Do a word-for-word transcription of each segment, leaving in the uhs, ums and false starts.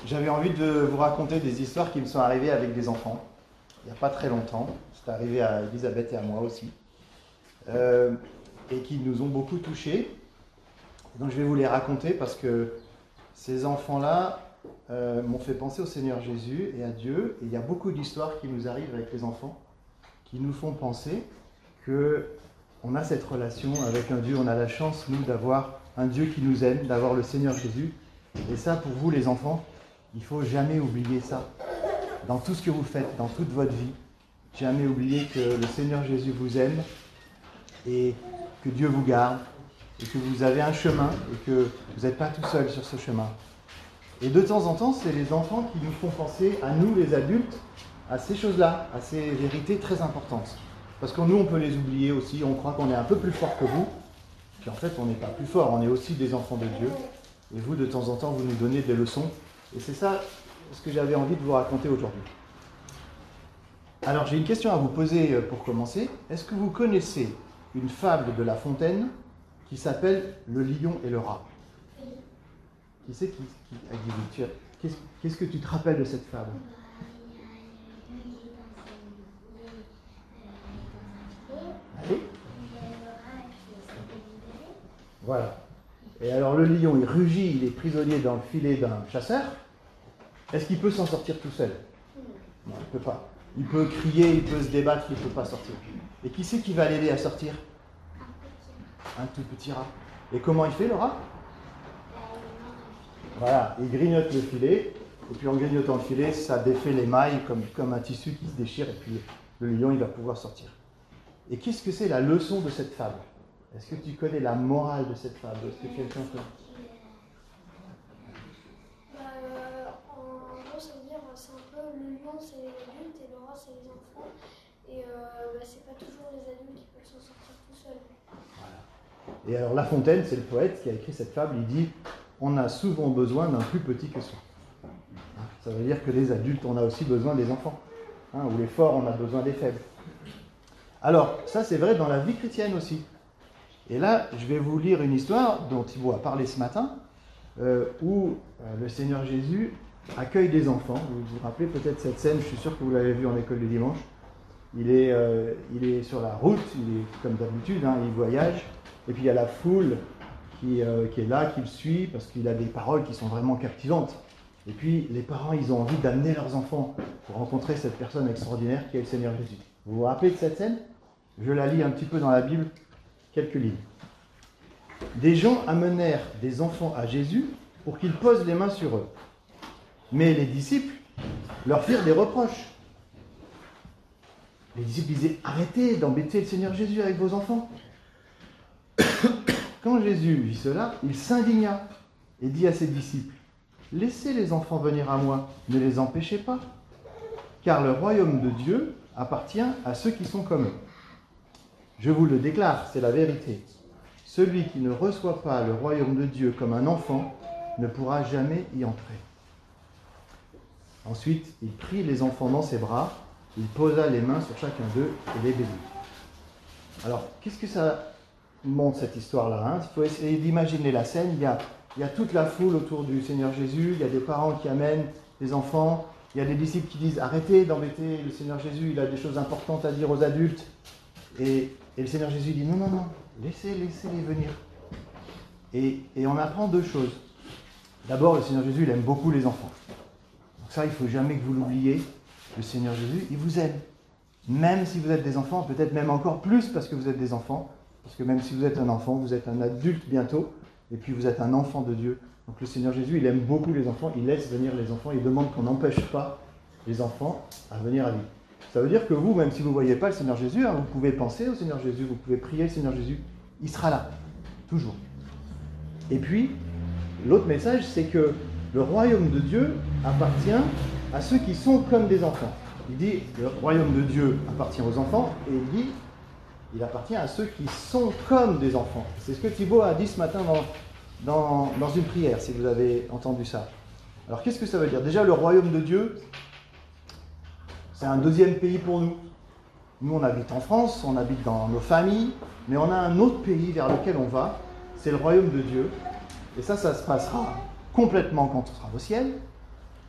j'avais envie de vous raconter des histoires qui me sont arrivées avec des enfants, il n'y a pas très longtemps. C'est arrivé à Elisabeth et à moi aussi, euh, et qui nous ont beaucoup touchés. Donc je vais vous les raconter parce que ces enfants-là euh, m'ont fait penser au Seigneur Jésus et à Dieu. Et il y a beaucoup d'histoires qui nous arrivent avec les enfants, qui nous font penser qu'on a cette relation avec un Dieu. On a la chance, nous, d'avoir un Dieu qui nous aime, d'avoir le Seigneur Jésus. Et ça, pour vous, les enfants, il ne faut jamais oublier ça. Dans tout ce que vous faites, dans toute votre vie, jamais oublier que le Seigneur Jésus vous aime et que Dieu vous garde et que vous avez un chemin et que vous n'êtes pas tout seul sur ce chemin. Et de temps en temps, c'est les enfants qui nous font penser à nous, les adultes, à ces choses-là, à ces vérités très importantes. Parce que nous, on peut les oublier aussi, on croit qu'on est un peu plus fort que vous, puis en fait, on n'est pas plus fort, on est aussi des enfants de Dieu. Et vous, de temps en temps, vous nous donnez des leçons. Et c'est ça ce que j'avais envie de vous raconter aujourd'hui. Alors, j'ai une question à vous poser pour commencer. Est-ce que vous connaissez une fable de La Fontaine qui s'appelle « Le lion et le rat » ? Qui c'est qui, qui a dit qu'est-ce, qu'est-ce que tu te rappelles de cette fable ? Allez. Voilà. Et alors le lion, il rugit, il est prisonnier dans le filet d'un chasseur. Est-ce qu'il peut s'en sortir tout seul ? Non, il ne peut pas. Il peut crier, il peut se débattre, il ne peut pas sortir. Et qui c'est qui va l'aider à sortir ? Un tout petit rat. Et comment il fait, le rat ? Voilà, il grignote le filet, et puis en grignotant le filet, ça défait les mailles comme, comme un tissu qui se déchire, et puis le lion, il va pouvoir sortir. Et qu'est-ce que c'est la leçon de cette fable ? Est-ce que tu connais la morale de cette fable ? Est-ce que quelqu'un peut ? Bah, euh, en gros, ça veut dire, c'est un peu le lion, c'est les adultes, et le rat, c'est les enfants. Et euh, bah, c'est pas toujours les adultes qui peuvent s'en sortir tout seuls. Voilà. Et alors La Fontaine, c'est le poète qui a écrit cette fable, il dit « On a souvent besoin d'un plus petit que soi ». Ça veut dire que les adultes, on a aussi besoin des enfants. Hein, ou les forts, on a besoin des faibles. Alors, ça c'est vrai dans la vie chrétienne aussi. Et là, je vais vous lire une histoire dont Thibaut a parlé ce matin, euh, où euh, le Seigneur Jésus accueille des enfants. Vous vous rappelez peut-être cette scène, je suis sûr que vous l'avez vue en école du dimanche. Il est, euh, il est sur la route, il est comme d'habitude, hein, il voyage, et puis il y a la foule qui, euh, qui est là, qui le suit, parce qu'il a des paroles qui sont vraiment captivantes. Et puis les parents, ils ont envie d'amener leurs enfants pour rencontrer cette personne extraordinaire qui est le Seigneur Jésus. Vous vous rappelez de cette scène ? Je la lis un petit peu dans la Bible. Quelques lignes. Des gens amenèrent des enfants à Jésus pour qu'il pose les mains sur eux. Mais les disciples leur firent des reproches. Les disciples disaient « Arrêtez d'embêter le Seigneur Jésus avec vos enfants ». Quand Jésus vit cela, il s'indigna et dit à ses disciples « Laissez les enfants venir à moi, ne les empêchez pas, car le royaume de Dieu appartient à ceux qui sont comme eux. Je vous le déclare, c'est la vérité. Celui qui ne reçoit pas le royaume de Dieu comme un enfant ne pourra jamais y entrer. » Ensuite, il prit les enfants dans ses bras, il posa les mains sur chacun d'eux et les bénit. Alors, qu'est-ce que ça montre cette histoire-là, hein ? Il faut essayer d'imaginer la scène. Il y, a, il y a toute la foule autour du Seigneur Jésus, il y a des parents qui amènent des enfants, il y a des disciples qui disent « Arrêtez d'embêter le Seigneur Jésus, il a des choses importantes à dire aux adultes. » Et, et le Seigneur Jésus dit « Non, non, non, laissez, laissez-les venir. » Et, et on apprend deux choses. D'abord, le Seigneur Jésus, il aime beaucoup les enfants. Donc ça, il ne faut jamais que vous l'oubliez. Le Seigneur Jésus, il vous aime. Même si vous êtes des enfants, peut-être même encore plus parce que vous êtes des enfants. Parce que même si vous êtes un enfant, vous êtes un adulte bientôt. Et puis vous êtes un enfant de Dieu. Donc le Seigneur Jésus, il aime beaucoup les enfants. Il laisse venir les enfants. Il demande qu'on n'empêche pas les enfants à venir à lui. Ça veut dire que vous, même si vous ne voyez pas le Seigneur Jésus, hein, vous pouvez penser au Seigneur Jésus, vous pouvez prier le Seigneur Jésus. Il sera là. Toujours. Et puis, l'autre message, c'est que le royaume de Dieu appartient à ceux qui sont comme des enfants. Il dit, le royaume de Dieu appartient aux enfants, et il dit, il appartient à ceux qui sont comme des enfants. C'est ce que Thibaut a dit ce matin dans, dans, dans une prière, si vous avez entendu ça. Alors, qu'est-ce que ça veut dire ? Déjà, le royaume de Dieu, c'est un deuxième pays pour nous. Nous, on habite en France, on habite dans nos familles, mais on a un autre pays vers lequel on va, c'est le royaume de Dieu. Et ça, ça se passera complètement quand on sera au ciel.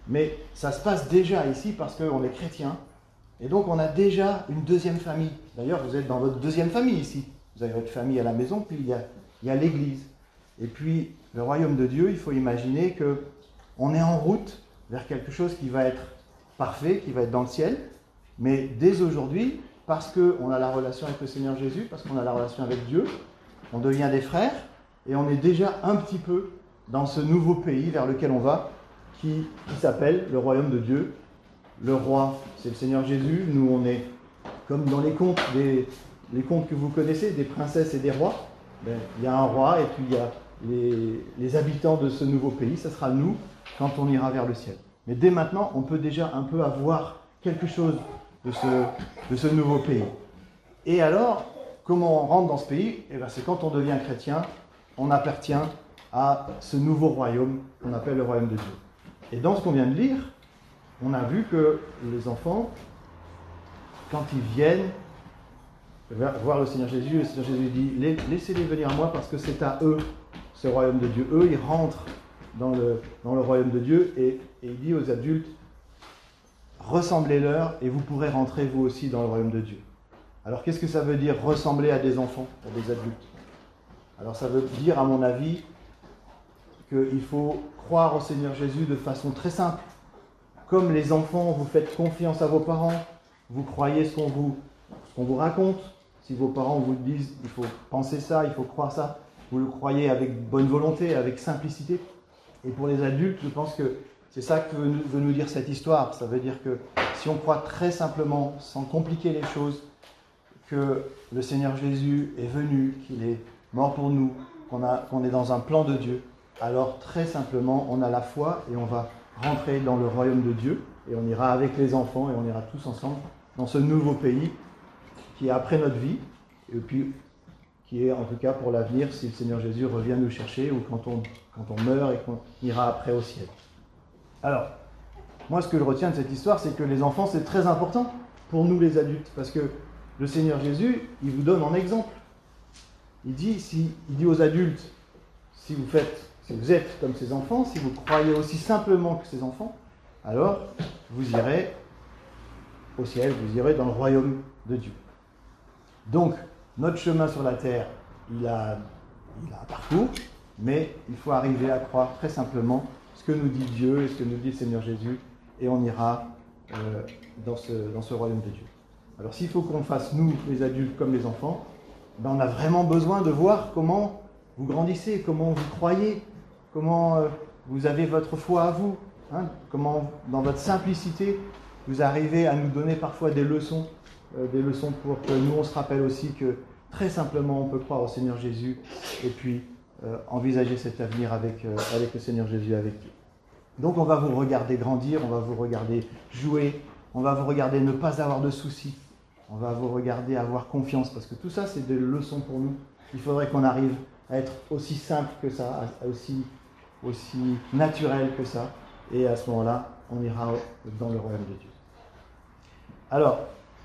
Mais ça se passe déjà ici parce qu'on est chrétien. Et donc on a déjà une deuxième famille. D'ailleurs, vous êtes dans votre deuxième famille ici. Vous avez votre famille à la maison, puis il y a, il y a l'Église. Et puis, le royaume de Dieu, il faut imaginer qu'on est en route vers quelque chose qui va être parfait, qui va être dans le ciel. Mais dès aujourd'hui, parce qu'on a la relation avec le Seigneur Jésus, parce qu'on a la relation avec Dieu, on devient des frères et on est déjà un petit peu dans ce nouveau pays vers lequel on va, qui, qui s'appelle le royaume de Dieu. Le roi, c'est le Seigneur Jésus. Nous, on est comme dans les contes, des, les contes que vous connaissez, des princesses et des rois. Ben, il y a un roi et puis il y a les, les habitants de ce nouveau pays. Ça sera nous quand on ira vers le ciel. Mais dès maintenant, on peut déjà un peu avoir quelque chose de ce, de ce nouveau pays. Et alors, comment on rentre dans ce pays? Eh bien, c'est quand on devient chrétien, on appartient à ce nouveau royaume qu'on appelle le royaume de Dieu. Et dans ce qu'on vient de lire, on a vu que les enfants, quand ils viennent voir le Seigneur Jésus, le Seigneur Jésus dit « Laissez-les venir à moi parce que c'est à eux, ce royaume de Dieu. » Eux, ils rentrent dans le, dans le royaume de Dieu et, et il dit aux adultes « Ressemblez-leur et vous pourrez rentrer vous aussi dans le royaume de Dieu. » Alors, qu'est-ce que ça veut dire ressembler à des enfants, à des adultes? Alors, ça veut dire, à mon avis, qu'il faut croire au Seigneur Jésus de façon très simple. Comme les enfants, vous faites confiance à vos parents, vous croyez ce qu'on vous, ce qu'on vous raconte. Si vos parents vous disent il faut penser ça, il faut croire ça, vous le croyez avec bonne volonté, avec simplicité. Et pour les adultes, je pense que c'est ça que veut, veut nous dire cette histoire. Ça veut dire que si on croit très simplement, sans compliquer les choses, que le Seigneur Jésus est venu, qu'il est mort pour nous, qu'on a, qu'on est dans un plan de Dieu, alors très simplement, on a la foi et on va rentrer dans le royaume de Dieu et on ira avec les enfants et on ira tous ensemble dans ce nouveau pays qui est après notre vie et puis qui est en tout cas pour l'avenir si le Seigneur Jésus revient nous chercher ou quand on, quand on meurt et qu'on ira après au ciel. Alors, moi ce que je retiens de cette histoire, c'est que les enfants c'est très important pour nous les adultes parce que le Seigneur Jésus, il vous donne en exemple. Il dit, si, il dit aux adultes, si vous faites Si vous êtes comme ces enfants, si vous croyez aussi simplement que ces enfants, alors vous irez au ciel, vous irez dans le royaume de Dieu. Donc, notre chemin sur la terre, il a, il a un parcours, mais il faut arriver à croire très simplement ce que nous dit Dieu et ce que nous dit le Seigneur Jésus, et on ira euh, dans, ce, dans ce royaume de Dieu. Alors, s'il faut qu'on fasse, nous, les adultes, comme les enfants, ben, on a vraiment besoin de voir comment vous grandissez, comment vous croyez, comment euh, vous avez votre foi à vous, hein, comment dans votre simplicité vous arrivez à nous donner parfois des leçons, euh, des leçons pour que nous on se rappelle aussi que très simplement on peut croire au Seigneur Jésus et puis euh, envisager cet avenir avec, euh, avec le Seigneur Jésus avec lui. Donc on va vous regarder grandir, on va vous regarder jouer, on va vous regarder ne pas avoir de soucis, on va vous regarder avoir confiance parce que tout ça c'est des leçons pour nous. Il faudrait qu'on arrive à être aussi simple que ça, aussi aussi naturel que ça, et à ce moment-là, on ira dans le royaume de Dieu. Alors,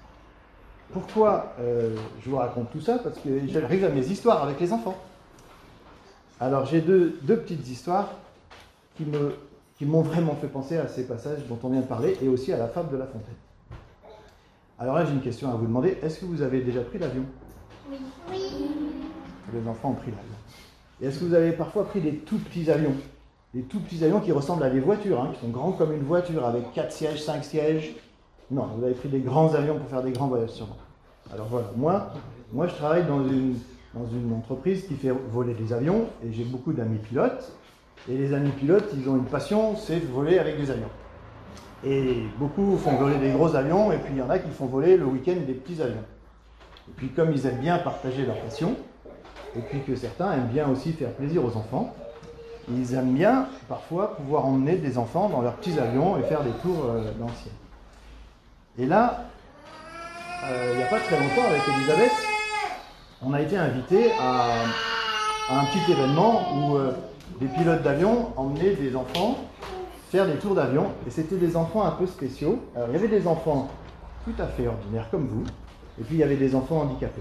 pourquoi euh, je vous raconte tout ça? Parce que j'arrive à mes histoires avec les enfants. Alors, j'ai deux, deux petites histoires qui, me, qui m'ont vraiment fait penser à ces passages dont on vient de parler, et aussi à la fable de La Fontaine. Alors là, j'ai une question à vous demander. Est-ce que vous avez déjà pris l'avion? Oui. Oui. Les enfants ont pris l'avion. Et est-ce que vous avez parfois pris des tout petits avions? Des tout petits avions qui ressemblent à des voitures, hein, qui sont grands comme une voiture, avec quatre sièges, cinq sièges. Non, vous avez pris des grands avions pour faire des grands voyages sûrement. Alors voilà, moi, moi je travaille dans une, dans une entreprise qui fait voler des avions, et j'ai beaucoup d'amis pilotes. Et les amis pilotes, ils ont une passion, c'est de voler avec des avions. Et beaucoup font voler des gros avions, et puis il y en a qui font voler le week-end des petits avions. Et puis comme ils aiment bien partager leur passion, et puis que certains aiment bien aussi faire plaisir aux enfants, ils aiment bien parfois pouvoir emmener des enfants dans leurs petits avions et faire des tours euh, dans le ciel. Et là, euh, il n'y a pas très longtemps avec Elisabeth, on a été invités à, à un petit événement où euh, des pilotes d'avion emmenaient des enfants faire des tours d'avion, et c'était des enfants un peu spéciaux. Alors il y avait des enfants tout à fait ordinaires comme vous, et puis il y avait des enfants handicapés.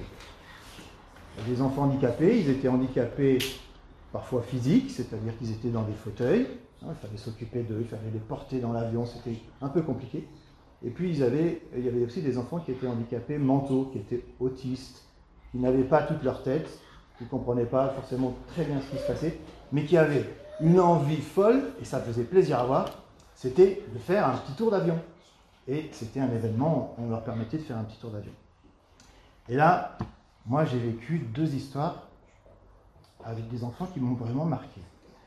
Des enfants handicapés, ils étaient handicapés parfois physiques, c'est-à-dire qu'ils étaient dans des fauteuils, Il fallait s'occuper d'eux, il fallait les porter dans l'avion, c'était un peu compliqué. Et puis ils avaient, il y avait aussi des enfants qui étaient handicapés mentaux, qui étaient autistes, qui n'avaient pas toute leur tête, qui ne comprenaient pas forcément très bien ce qui se passait, mais qui avaient une envie folle, et ça faisait plaisir à voir, c'était de faire un petit tour d'avion. Et c'était un événement, on leur permettait de faire un petit tour d'avion. Et là, moi j'ai vécu deux histoires avec des enfants qui m'ont vraiment marqué.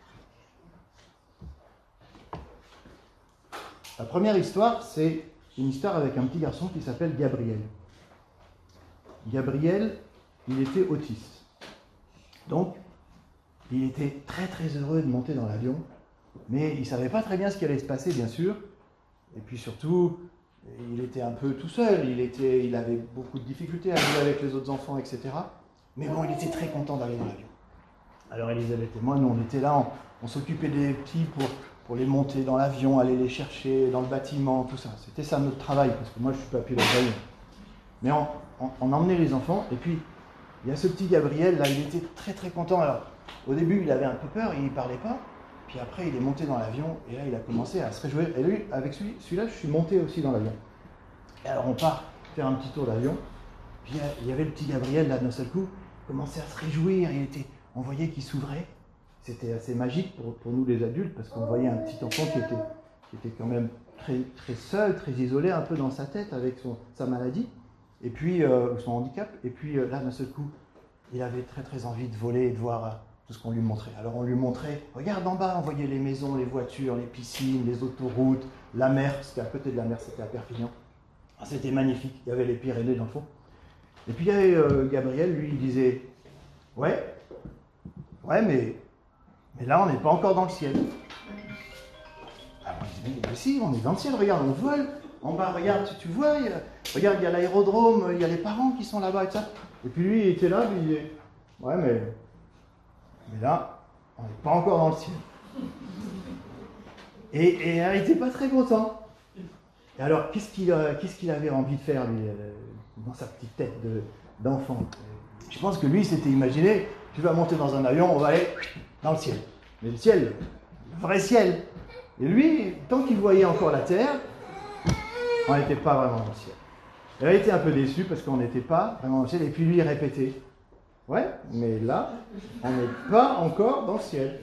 La première histoire, c'est une histoire avec un petit garçon qui s'appelle Gabriel. Gabriel, il était autiste. Donc, il était très très heureux de monter dans l'avion, mais il ne savait pas très bien ce qui allait se passer, bien sûr. Et puis surtout, il était un peu tout seul, il, était, il avait beaucoup de difficultés à jouer avec les autres enfants, et cetera. Mais bon, il était très content d'aller dans l'avion. Alors Elisabeth et moi, nous, on était là, on, on s'occupait des petits pour... pour les monter dans l'avion, aller les chercher dans le bâtiment, tout ça. C'était ça notre travail, parce que moi je suis pas pilote d'avion. Mais on, on, on emmenait les enfants, et puis il y a ce petit Gabriel, là, il était très très content. Alors, au début, il avait un peu peur, il ne parlait pas, puis après, il est monté dans l'avion, et là, il a commencé à se réjouir. Et lui, avec celui, celui-là, je suis monté aussi dans l'avion. Et alors, on part faire un petit tour d'avion, puis il y avait le petit Gabriel, là, d'un seul coup, il commençait à se réjouir, il était, on voyait qu'il s'ouvrait. C'était assez magique pour, pour nous les adultes, parce qu'on voyait un petit enfant qui était, qui était quand même très, très seul, très isolé, un peu dans sa tête avec son, sa maladie, et puis euh, son handicap. Et puis euh, là, d'un seul coup, il avait très très envie de voler et de voir euh, tout ce qu'on lui montrait. Alors on lui montrait, regarde en bas, on voyait les maisons, les voitures, les piscines, les autoroutes, la mer, c'était à côté de la mer, c'était à Perpignan. Ah, c'était magnifique, il y avait les Pyrénées dans le fond. Et puis il y avait euh, Gabriel, lui, il disait, ouais, ouais, mais... Mais là, on n'est pas encore dans le ciel. Alors, je dis, mais si, on est dans le ciel, regarde, on vole. En bas, regarde, tu, tu vois, il y a, regarde, il y a l'aérodrome, il y a les parents qui sont là-bas et tout ça. Et puis lui, il était là, puis il disait, ouais, mais, mais là, on n'est pas encore dans le ciel. Et, et il n'était pas très content. Et alors, qu'est-ce qu'il, euh, qu'est-ce qu'il avait envie de faire, lui, euh, dans sa petite tête de, d'enfant? Je pense que lui, il s'était imaginé, tu vas monter dans un avion, on va aller dans le ciel. Mais le ciel, le vrai ciel. Et lui, tant qu'il voyait encore la terre, on n'était pas vraiment dans le ciel. Il a été un peu déçu parce qu'on n'était pas vraiment dans le ciel. Et puis lui, il répétait, ouais, mais là, on n'est pas encore dans le ciel.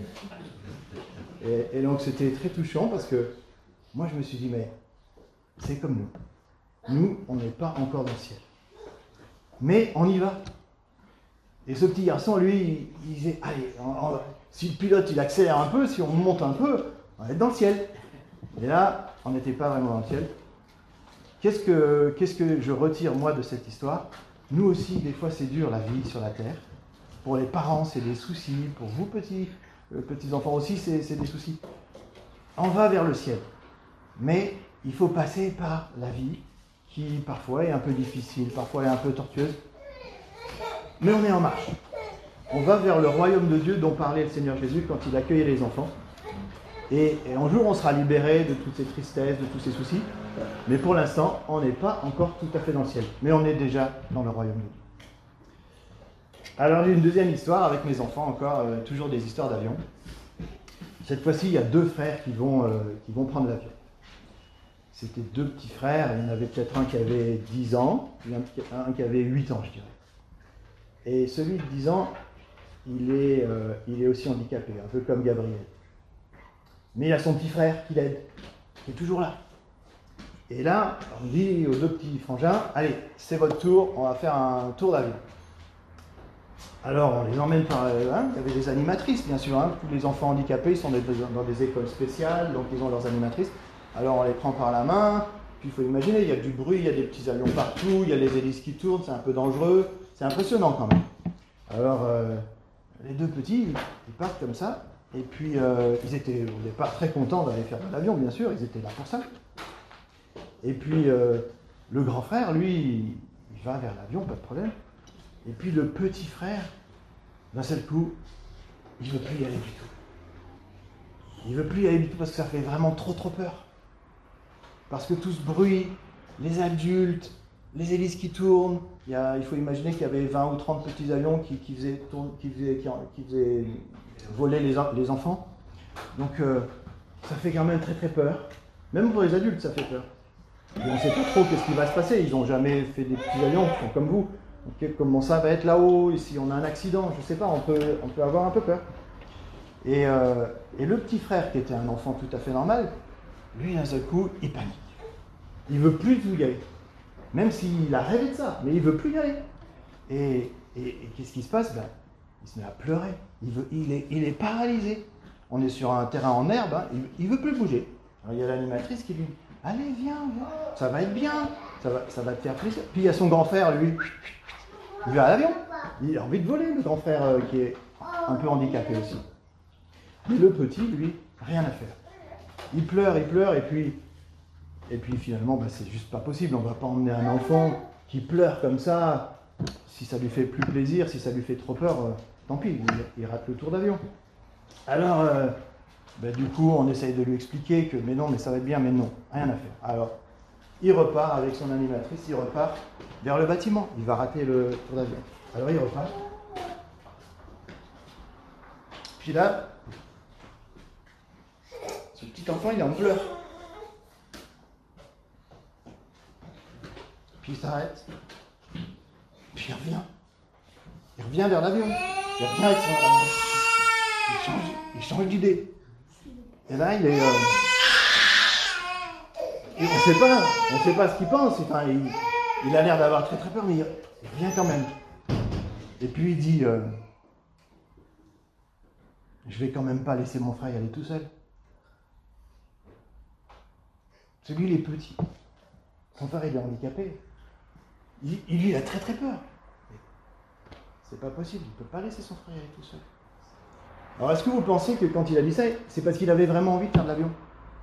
Et, et donc c'était très touchant parce que moi, je me suis dit, mais c'est comme nous. Nous, on n'est pas encore dans le ciel. Mais on y va. Et ce petit garçon, lui, il disait, allez, on, on, si le pilote il accélère un peu, si on monte un peu, on va être dans le ciel. Et là, on n'était pas vraiment dans le ciel. Qu'est-ce que, qu'est-ce que je retire, moi, de cette histoire? Nous aussi, des fois, c'est dur, la vie sur la terre. Pour les parents, c'est des soucis. Pour vous, petits, euh, petits enfants aussi, c'est, c'est des soucis. On va vers le ciel. Mais il faut passer par la vie, qui parfois est un peu difficile, parfois est un peu tortueuse. Mais on est en marche. On va vers le royaume de Dieu dont parlait le Seigneur Jésus quand il accueillait les enfants. Et, et un jour, on sera libéré de toutes ces tristesses, de tous ces soucis. Mais pour l'instant, on n'est pas encore tout à fait dans le ciel. Mais on est déjà dans le royaume de Dieu. Alors, j'ai une deuxième histoire avec mes enfants, encore, euh, toujours des histoires d'avion. Cette fois-ci, il y a deux frères qui vont, euh, qui vont prendre l'avion. C'était deux petits frères. Il y en avait peut-être un qui avait dix ans, et un, un qui avait huit ans, je dirais. Et celui de dix ans, il est, euh, il est aussi handicapé, un peu comme Gabriel. Mais il a son petit frère qui l'aide, qui est toujours là. Et là, on dit aux deux petits frangins, allez, c'est votre tour, on va faire un tour d'avion. Alors, on les emmène par... Hein, il y avait des animatrices, bien sûr. Hein, tous les enfants handicapés, ils sont dans des écoles spéciales, donc ils ont leurs animatrices. Alors, on les prend par la main, puis il faut imaginer, il y a du bruit, il y a des petits avions partout, il y a les hélices qui tournent, c'est un peu dangereux. C'est impressionnant quand même. Alors, euh, les deux petits, ils partent comme ça, et puis euh, ils étaient au départ très contents d'aller faire de l'avion, bien sûr, ils étaient là pour ça. Et puis, euh, le grand frère, lui, il va vers l'avion, pas de problème. Et puis le petit frère, d'un seul coup, il ne veut plus y aller du tout. Il ne veut plus y aller du tout parce que ça fait vraiment trop trop peur. Parce que tout ce bruit, les adultes, les hélices qui tournent, il, y a, il faut imaginer qu'il y avait vingt ou trente petits avions qui, qui, faisaient, tourne, qui, faisaient, qui, qui faisaient voler les, les enfants. Donc euh, ça fait quand même très très peur. Même pour les adultes, ça fait peur. Et on ne sait pas trop qu'est-ce qui va se passer. Ils n'ont jamais fait des petits avions qui sont comme vous. Okay, comment ça va être là-haut? Et si on a un accident, je ne sais pas, on peut, on peut avoir un peu peur. Et, euh, et le petit frère, qui était un enfant tout à fait normal, lui, d'un seul coup, il panique. Il ne veut plus y aller. Même s'il a rêvé de ça, mais il ne veut plus y aller. Et, et, et qu'est-ce qui se passe? Ben, il se met à pleurer. Il, veut, il, est, il est paralysé. On est sur un terrain en herbe, hein, il ne veut plus bouger. Alors il y a l'animatrice qui lui dit « Allez, viens, viens, ça va être bien, ça va, ça va te faire plaisir. » Puis il y a son grand frère, lui, il va à l'avion. Il a envie de voler, le grand frère euh, qui est un peu handicapé aussi. Mais le petit, lui, rien à faire. Il pleure, il pleure, et puis, et puis finalement, ben, c'est juste pas possible. On ne va pas emmener un enfant qui pleure comme ça. Si ça lui fait plus plaisir, si ça lui fait trop peur, euh, tant pis, il, il rate le tour d'avion. Alors, euh, ben, du coup, on essaye de lui expliquer que, mais non, mais ça va être bien, mais non, rien à faire. Alors, il repart avec son animatrice, il repart vers le bâtiment. Il va rater le tour d'avion. Alors, il repart. Puis là, ce petit enfant, il est en pleurs. Puis il s'arrête. Puis il revient. Il revient vers l'avion. Il revient avec son... Il change, il change d'idée. Et là, il est... Euh... Et on ne sait pas, on sait pas ce qu'il pense. Enfin, il, il a l'air d'avoir très très peur, mais il, il revient quand même. Et puis il dit... Euh... Je vais quand même pas laisser mon frère y aller tout seul. Celui, il est petit. Son frère, il est handicapé. Il, il, lui, il a très très peur. C'est pas possible, il ne peut pas laisser son frère y aller tout seul. Alors, est-ce que vous pensez que quand il a dit ça, c'est parce qu'il avait vraiment envie de faire de l'avion?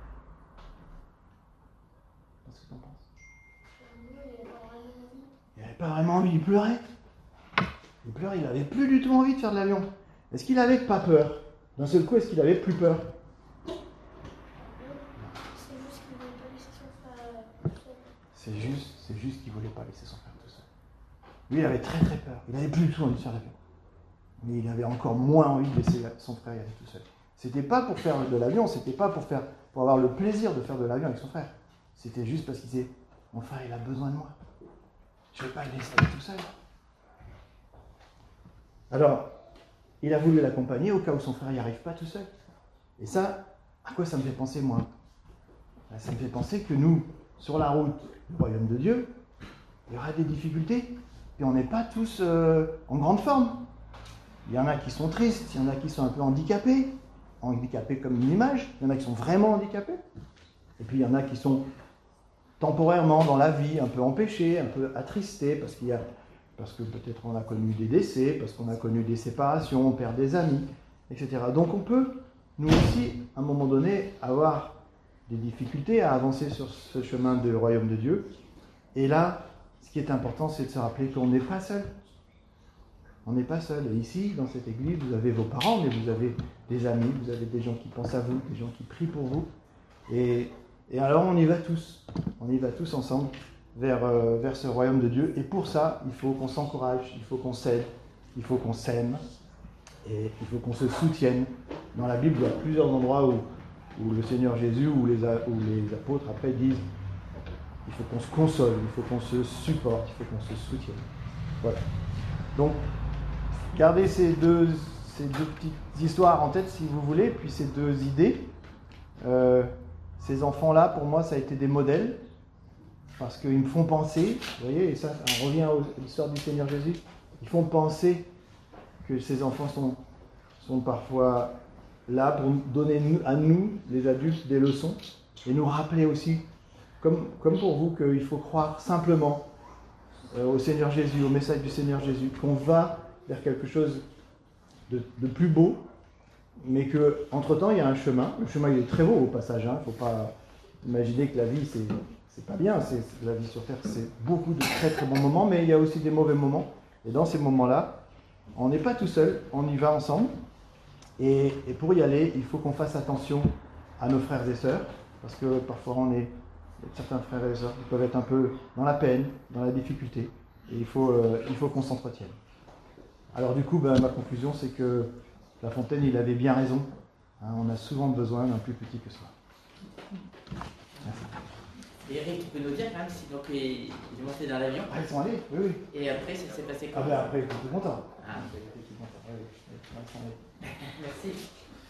Qu'est-ce que tu en penses? Il n'avait pas vraiment envie, il pleurait. Il pleurait, il n'avait plus du tout envie de faire de l'avion. Est-ce qu'il avait pas peur? D'un seul coup, est-ce qu'il avait plus peur? C'est juste, c'est juste qu'il ne voulait pas laisser son frère tout seul. Lui, il avait très très peur. Il n'avait plus du tout envie de faire l'avion. Mais il avait encore moins envie de laisser son frère y aller tout seul. C'était pas pour faire de l'avion, c'était pas pour, faire, pour avoir le plaisir de faire de l'avion avec son frère. C'était juste parce qu'il disait, mon frère, il a besoin de moi. Je ne vais pas le laisser aller tout seul. Alors, il a voulu l'accompagner au cas où son frère n'y arrive pas tout seul. Et ça, à quoi ça me fait penser, moi? Ça me fait penser que nous, sur la route du royaume de Dieu, il y aura des difficultés, et on n'est pas tous euh, en grande forme. Il y en a qui sont tristes, il y en a qui sont un peu handicapés, handicapés comme une image, il y en a qui sont vraiment handicapés, et puis il y en a qui sont temporairement dans la vie, un peu empêchés, un peu attristés, parce qu'il y a, parce que peut-être on a connu des décès, parce qu'on a connu des séparations, on perd des amis, et cetera. Donc on peut, nous aussi, à un moment donné, avoir des difficultés à avancer sur ce chemin du royaume de Dieu. Et là, ce qui est important, c'est de se rappeler qu'on n'est pas seul. On n'est pas seul. Et ici, dans cette église, vous avez vos parents, mais vous avez des amis, vous avez des gens qui pensent à vous, des gens qui prient pour vous. Et, et alors, on y va tous. On y va tous ensemble vers, euh, vers ce royaume de Dieu. Et pour ça, il faut qu'on s'encourage, il faut qu'on s'aide, il faut qu'on s'aime, et il faut qu'on se soutienne. Dans la Bible, il y a plusieurs endroits où où le Seigneur Jésus ou les, ou les apôtres après disent il faut qu'on se console, il faut qu'on se supporte, il faut qu'on se soutienne. Voilà. Donc, gardez ces deux, ces deux petites histoires en tête si vous voulez, puis ces deux idées. Euh, ces enfants-là, pour moi, ça a été des modèles, parce qu'ils me font penser, vous voyez, et ça, on revient à l'histoire du Seigneur Jésus, ils font penser que ces enfants sont, sont parfois là pour donner à nous, les adultes, des leçons et nous rappeler aussi, comme, comme pour vous, qu'il faut croire simplement euh, au Seigneur Jésus, au message du Seigneur Jésus, qu'on va vers quelque chose de, de plus beau, mais qu'entre-temps, il y a un chemin. Le chemin, il est très beau au passage. Il hein. ne faut pas imaginer que la vie, c'est, c'est pas bien. C'est, la vie sur Terre, c'est beaucoup de très très bons moments, mais il y a aussi des mauvais moments. Et dans ces moments-là, on n'est pas tout seul, on y va ensemble. Et, et pour y aller, il faut qu'on fasse attention à nos frères et sœurs, parce que parfois on est, certains frères et sœurs qui peuvent être un peu dans la peine, dans la difficulté, et il faut, euh, il faut qu'on s'entretienne. Alors du coup, ben, ma conclusion, c'est que La Fontaine, il avait bien raison. Hein, on a souvent besoin d'un plus petit que soi. Merci. Et Eric, tu peux nous dire quand même si donc il est monté dans l'avion? Ah, ils sont allés, oui, oui. Et après, ça s'est passé Ah comment? ben après, ils étaient tout contents. Ah. Ils étaient tout contents, oui, oui. Ils sont allés. Merci.